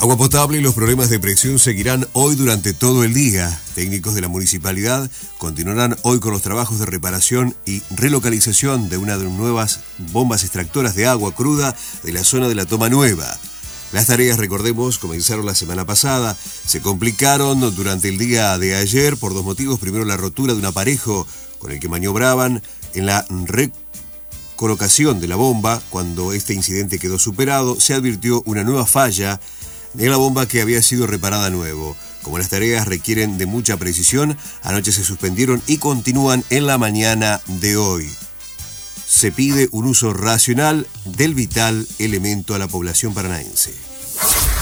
Agua potable y los problemas de presión seguirán hoy durante todo el día. Técnicos de la municipalidad continuarán hoy con los trabajos de reparación y relocalización de una de las nuevas bombas extractoras de agua cruda de la zona de la Toma Nueva. Las tareas, recordemos, comenzaron la semana pasada, se complicaron durante el día de ayer por dos motivos. Primero, la rotura de un aparejo con el que maniobraban en la recolocación de la bomba. Cuando este incidente quedó superado, se advirtió una nueva falla en la bomba que había sido reparada a nuevo. Como las tareas requieren de mucha precisión, anoche se suspendieron y continúan en la mañana de hoy. Se pide un uso racional del vital elemento a la población paranaense.